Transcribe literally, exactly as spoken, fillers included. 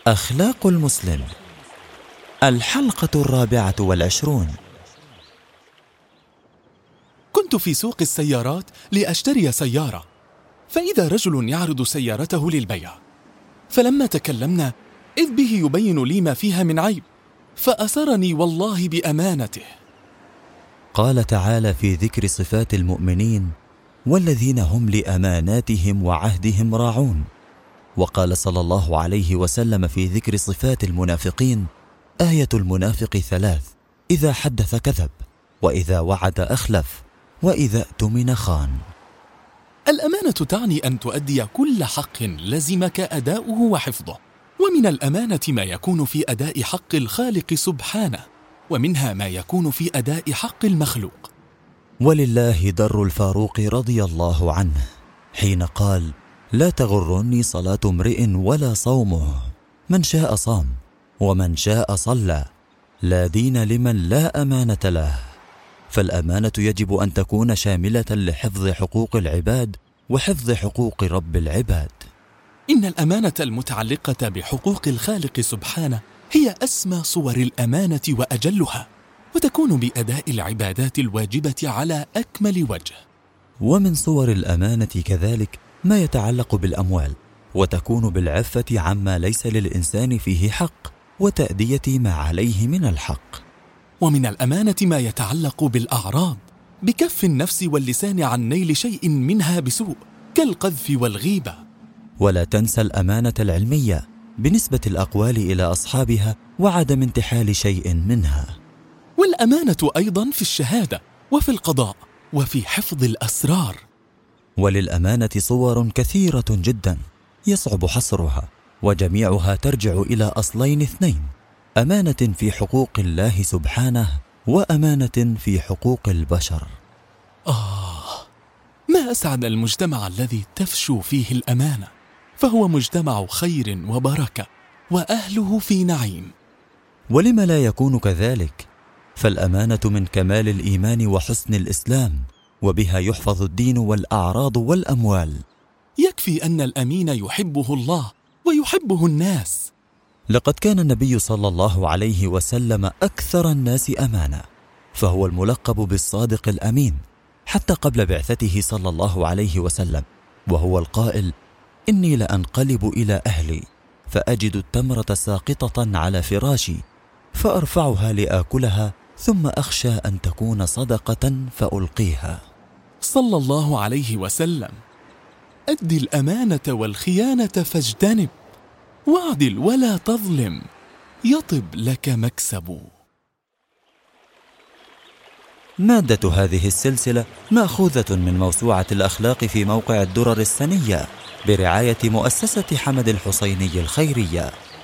أخلاق المسلم. الحلقة الرابعة والعشرون. كنت في سوق السيارات لأشتري سيارة، فإذا رجل يعرض سيارته للبيع، فلما تكلمنا إذ به يبين لي ما فيها من عيب، فأسرني والله بأمانته. قال تعالى في ذكر صفات المؤمنين: والذين هم لأماناتهم وعهدهم راعون. وقال صلى الله عليه وسلم في ذكر صفات المنافقين: آية المنافق ثلاث: إذا حدث كذب، وإذا وعد أخلف، وإذا اؤتمن خان. الأمانة تعني أن تؤدي كل حق لزمك أداؤه وحفظه، ومن الأمانة ما يكون في أداء حق الخالق سبحانه، ومنها ما يكون في أداء حق المخلوق. ولله در الفاروق رضي الله عنه حين قال: لا تغرني صلاة امرئ ولا صومه، من شاء صام ومن شاء صلى، لا دين لمن لا أمانة له. فالأمانة يجب أن تكون شاملة لحفظ حقوق العباد وحفظ حقوق رب العباد. إن الأمانة المتعلقة بحقوق الخالق سبحانه هي أسمى صور الأمانة وأجلها، وتكون بأداء العبادات الواجبة على أكمل وجه. ومن صور الأمانة كذلك ما يتعلق بالأموال، وتكون بالعفة عما ليس للإنسان فيه حق، وتأدية ما عليه من الحق. ومن الأمانة ما يتعلق بالأعراض، بكف النفس واللسان عن نيل شيء منها بسوء كالقذف والغيبة. ولا تنسى الأمانة العلمية بنسبة الأقوال إلى أصحابها وعدم انتحال شيء منها. والأمانة أيضا في الشهادة وفي القضاء وفي حفظ الأسرار. وللأمانة صور كثيرة جدا يصعب حصرها، وجميعها ترجع إلى أصلين اثنين: أمانة في حقوق الله سبحانه، وأمانة في حقوق البشر. آه، ما أسعد المجتمع الذي تفشو فيه الأمانة، فهو مجتمع خير وبركة، وأهله في نعيم. ولم لا يكون كذلك؟ فالأمانة من كمال الإيمان وحسن الإسلام، وبها يحفظ الدين والأعراض والأموال. يكفي أن الأمين يحبه الله ويحبه الناس. لقد كان النبي صلى الله عليه وسلم أكثر الناس أمانة، فهو الملقب بالصادق الأمين حتى قبل بعثته صلى الله عليه وسلم، وهو القائل: إني لأنقلب إلى أهلي فأجد التمرة ساقطة على فراشي فأرفعها لآكلها، ثم أخشى أن تكون صدقة فألقيها. صلى الله عليه وسلم: أد الأمانة والخيانة فاجتنب، واعدل ولا تظلم، يطب لك مكسب. مادة هذه السلسلة مأخوذة من موسوعة الأخلاق في موقع الدرر السنية برعاية مؤسسة حمد الحسيني الخيرية.